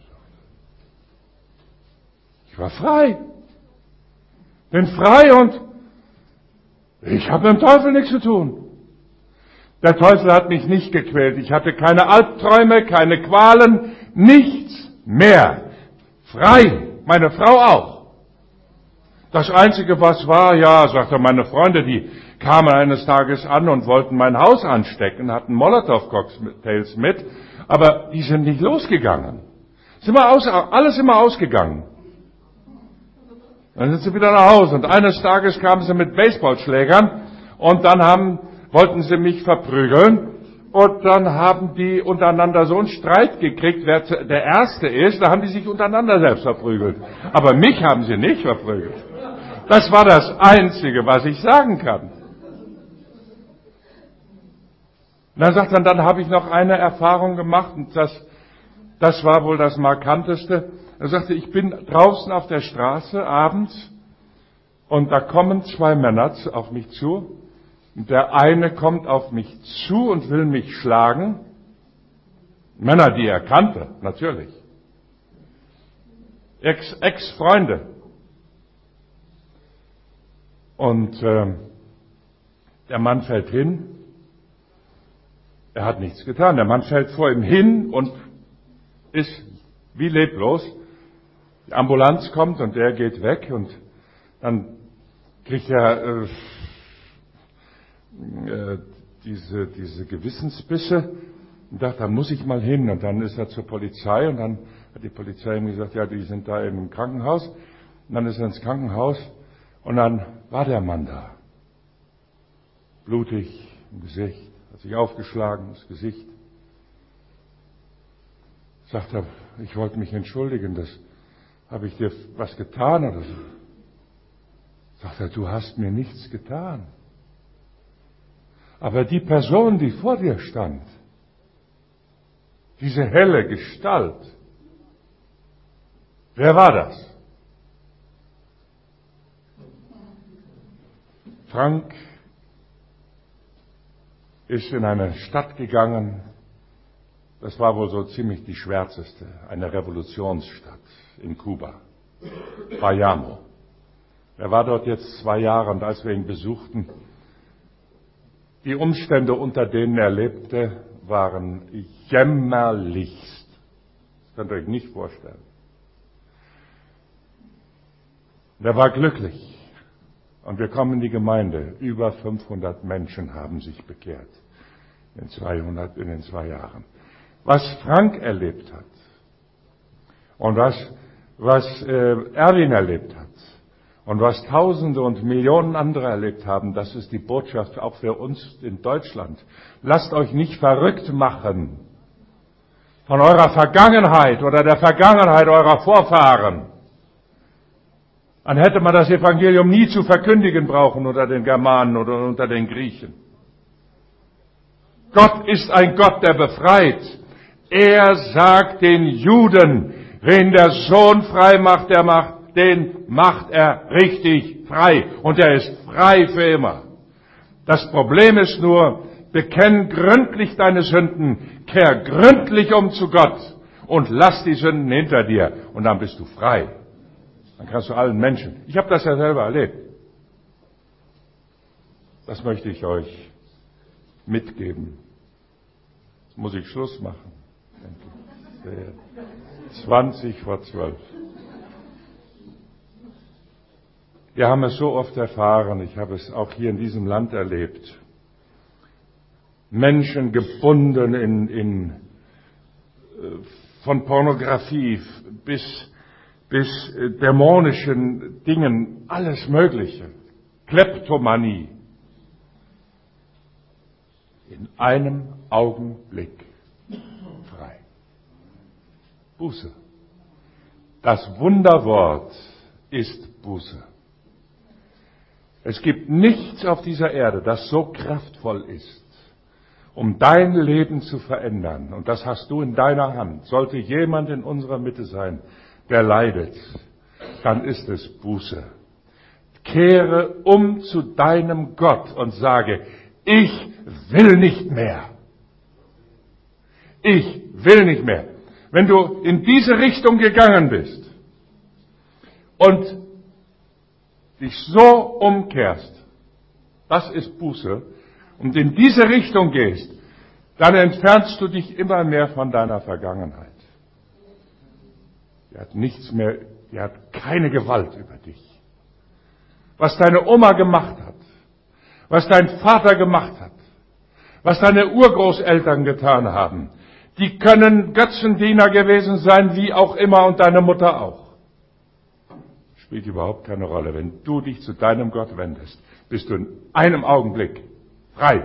Ich war frei. Bin frei und ich habe mit dem Teufel nichts zu tun. Der Teufel hat mich nicht gequält. Ich hatte keine Albträume, keine Qualen, nichts mehr. Frei. Meine Frau auch. Das Einzige, was war, ja, sagte meine Freunde, die kamen eines Tages an und wollten mein Haus anstecken, hatten Molotow-Cocktails mit, aber die sind nicht losgegangen. Alles immer ausgegangen. Dann sind sie wieder nach Hause und eines Tages kamen sie mit Baseballschlägern und dann wollten sie mich verprügeln und dann haben die untereinander so einen Streit gekriegt, wer der Erste ist, da haben die sich untereinander selbst verprügelt. Aber mich haben sie nicht verprügelt. Das war das Einzige, was ich sagen kann. Und dann sagt er, dann habe ich noch eine Erfahrung gemacht und das war wohl das Markanteste. Er sagte, ich bin draußen auf der Straße abends und da kommen zwei Männer auf mich zu. Und der eine kommt auf mich zu und will mich schlagen. Männer, die er kannte, natürlich. Ex-Freunde. Und der Mann fällt hin. Er hat nichts getan. Der Mann fällt vor ihm hin und ist wie leblos. Die Ambulanz kommt und der geht weg und dann kriegt er diese Gewissensbisse und dachte, da muss ich mal hin. Und dann ist er zur Polizei und dann hat die Polizei ihm gesagt, ja, die sind da im Krankenhaus. Und dann ist er ins Krankenhaus und dann war der Mann da. Blutig im Gesicht, hat sich aufgeschlagen, das Gesicht. Sagt er, ich wollte mich entschuldigen, habe ich dir was getan oder so? Sagt er, du hast mir nichts getan. Aber die Person, die vor dir stand, diese helle Gestalt, wer war das? Frank ist in eine Stadt gegangen, das war wohl so ziemlich die schwärzeste, eine Revolutionsstadt in Kuba, Bayamo. Er war dort jetzt 2 Jahre und als wir ihn besuchten, die Umstände, unter denen er lebte, waren jämmerlichst. Das könnt ihr euch nicht vorstellen. Und er war glücklich. Und wir kommen in die Gemeinde. Über 500 Menschen haben sich bekehrt in den 2 Jahren. Was Frank erlebt hat und was Erwin erlebt hat und was Tausende und Millionen andere erlebt haben, das ist die Botschaft auch für uns in Deutschland. Lasst euch nicht verrückt machen von eurer Vergangenheit oder der Vergangenheit eurer Vorfahren. Dann hätte man das Evangelium nie zu verkündigen brauchen unter den Germanen oder unter den Griechen. Gott ist ein Gott, der befreit. Er sagt den Juden, wen der Sohn frei macht, den macht er richtig frei. Und er ist frei für immer. Das Problem ist nur, bekenn gründlich deine Sünden, kehr gründlich um zu Gott und lass die Sünden hinter dir. Und dann bist du frei. Dann kannst du allen Menschen. Ich habe das ja selber erlebt. Das möchte ich euch mitgeben. Jetzt muss ich Schluss machen. 11:20. Wir haben es so oft erfahren, ich habe es auch hier in diesem Land erlebt. Menschen gebunden von Pornografie bis dämonischen Dingen, alles Mögliche. Kleptomanie. In einem Augenblick frei. Buße. Das Wunderwort ist Buße. Es gibt nichts auf dieser Erde, das so kraftvoll ist, um dein Leben zu verändern. Und das hast du in deiner Hand. Sollte jemand in unserer Mitte sein, der leidet, dann ist es Buße. Kehre um zu deinem Gott und sage, ich will nicht mehr. Ich will nicht mehr. Wenn du in diese Richtung gegangen bist und dich so umkehrst, das ist Buße, und in diese Richtung gehst, dann entfernst du dich immer mehr von deiner Vergangenheit. Die hat nichts mehr, die hat keine Gewalt über dich. Was deine Oma gemacht hat, was dein Vater gemacht hat, was deine Urgroßeltern getan haben, die können Götzendiener gewesen sein, wie auch immer, und deine Mutter auch. Spielt überhaupt keine Rolle. Wenn du dich zu deinem Gott wendest, bist du in einem Augenblick frei.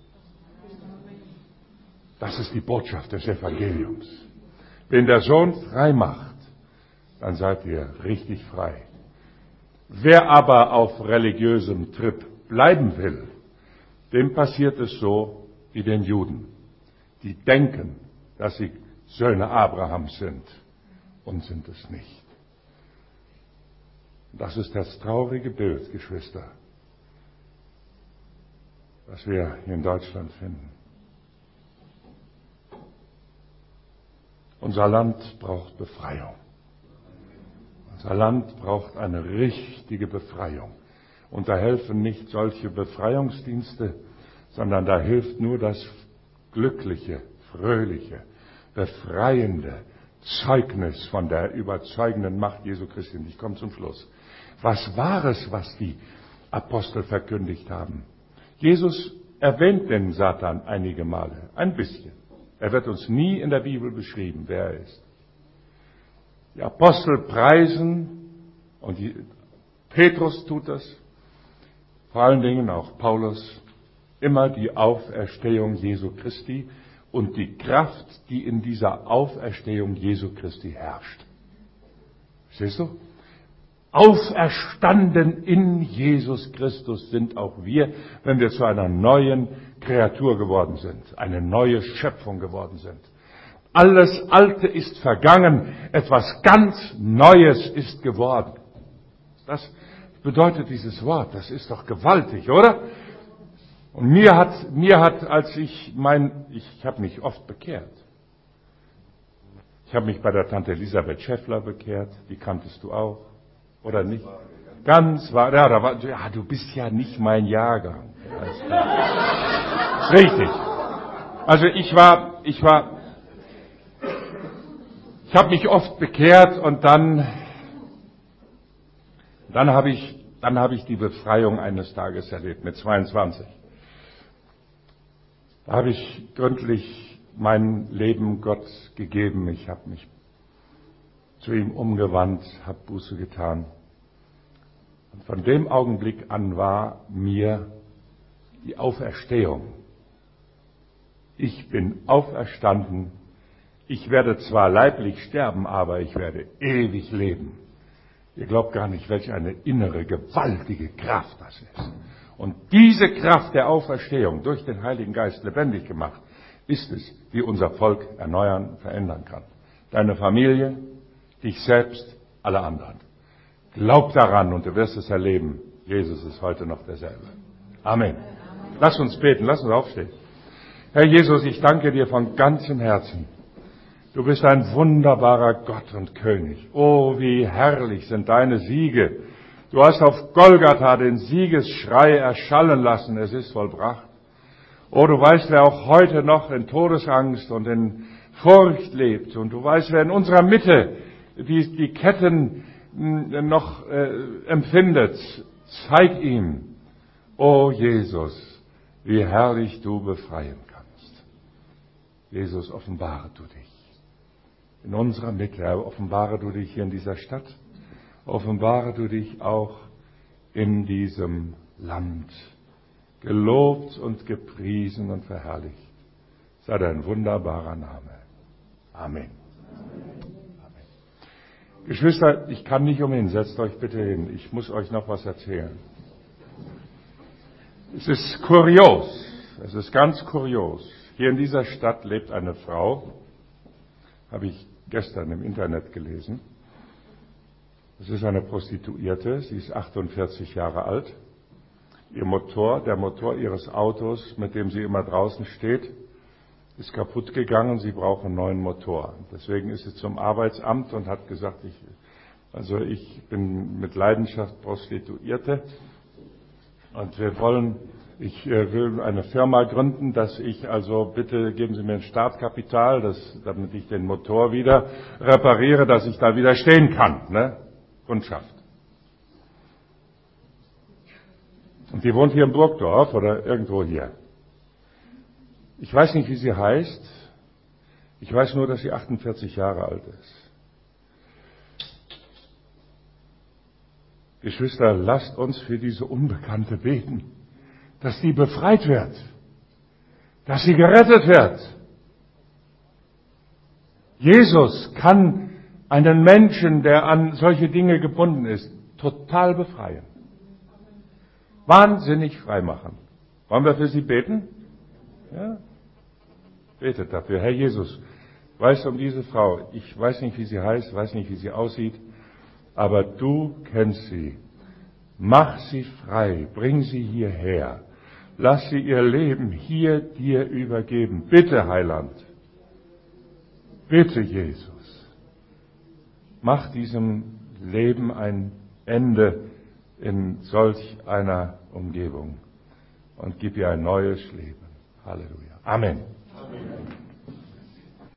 Das ist die Botschaft des Evangeliums. Wenn der Sohn frei macht, dann seid ihr richtig frei. Wer aber auf religiösem Trip bleiben will, dem passiert es so wie den Juden. Die denken, dass sie Söhne Abrahams sind und sind es nicht. Das ist das traurige Bild, Geschwister, das wir hier in Deutschland finden. Unser Land braucht Befreiung. Unser Land braucht eine richtige Befreiung. Und da helfen nicht solche Befreiungsdienste, sondern da hilft nur das glückliche, fröhliche, befreiende Zeugnis von der überzeugenden Macht Jesu Christi. Und ich komme zum Schluss. Was war es, was die Apostel verkündigt haben? Jesus erwähnt den Satan einige Male, ein bisschen. Er wird uns nie in der Bibel beschrieben, wer er ist. Die Apostel preisen, und Petrus tut das, vor allen Dingen auch Paulus, immer die Auferstehung Jesu Christi und die Kraft, die in dieser Auferstehung Jesu Christi herrscht. Siehst du? Auferstanden in Jesus Christus sind auch wir, wenn wir zu einer neuen Kreatur geworden sind, eine neue Schöpfung geworden sind. Alles Alte ist vergangen, etwas ganz Neues ist geworden. Das bedeutet dieses Wort, das ist doch gewaltig, oder? Und mir hat, als ich habe mich oft bekehrt. Ich habe mich bei der Tante Elisabeth Schäffler bekehrt, die kanntest du auch, oder nicht? Ganz war, ja, du bist ja nicht mein Jahrgang. Richtig. Also ich habe mich oft bekehrt und dann habe ich die Befreiung eines Tages erlebt, mit 22. Da habe ich gründlich mein Leben Gott gegeben. Ich habe mich zu ihm umgewandt, habe Buße getan. Und von dem Augenblick an war mir die Auferstehung. Ich bin auferstanden. Ich werde zwar leiblich sterben, aber ich werde ewig leben. Ihr glaubt gar nicht, welch eine innere, gewaltige Kraft das ist. Und diese Kraft der Auferstehung, durch den Heiligen Geist lebendig gemacht, ist es, die unser Volk erneuern, verändern kann. Deine Familie, dich selbst, alle anderen. Glaub daran und du wirst es erleben. Jesus ist heute noch derselbe. Amen. Lass uns beten, lass uns aufstehen. Herr Jesus, ich danke dir von ganzem Herzen. Du bist ein wunderbarer Gott und König. Oh, wie herrlich sind deine Siege. Du hast auf Golgatha den Siegesschrei erschallen lassen. Es ist vollbracht. Oh, du weißt, wer auch heute noch in Todesangst und in Furcht lebt. Und du weißt, wer in unserer Mitte die Ketten noch empfindet. Zeig ihm, oh Jesus, wie herrlich du befreien kannst. Jesus, offenbare du dich. In unserer Mitte, Herr, offenbare du dich hier in dieser Stadt. Offenbare du dich auch in diesem Land. Gelobt und gepriesen und verherrlicht sei dein wunderbarer Name. Amen. Amen. Geschwister, ich kann nicht umhin, setzt euch bitte hin. Ich muss euch noch was erzählen. Es ist kurios, es ist ganz kurios. Hier in dieser Stadt lebt eine Frau, habe ich gestern im Internet gelesen. Es ist eine Prostituierte, sie ist 48 Jahre alt. Der Motor ihres Autos, mit dem sie immer draußen steht, ist kaputt gegangen. Sie braucht einen neuen Motor. Deswegen ist sie zum Arbeitsamt und hat gesagt, ich bin mit Leidenschaft Prostituierte und ich will eine Firma gründen, bitte geben Sie mir ein Startkapital, damit ich den Motor wieder repariere, dass ich da wieder stehen kann, ne? Kundschaft. Und die wohnt hier in Burgdorf oder irgendwo hier. Ich weiß nicht, wie sie heißt. Ich weiß nur, dass sie 48 Jahre alt ist. Geschwister, lasst uns für diese Unbekannte beten, dass sie befreit wird, dass sie gerettet wird. Jesus kann einen Menschen, der an solche Dinge gebunden ist, total befreien. Wahnsinnig frei machen. Wollen wir für sie beten? Ja? Betet dafür. Herr Jesus, weißt du um diese Frau, ich weiß nicht, wie sie heißt, weiß nicht, wie sie aussieht, aber du kennst sie. Mach sie frei, bring sie hierher. Lass sie ihr Leben hier dir übergeben. Bitte, Heiland. Bitte, Jesus. Mach diesem Leben ein Ende in solch einer Umgebung und gib ihr ein neues Leben. Halleluja. Amen.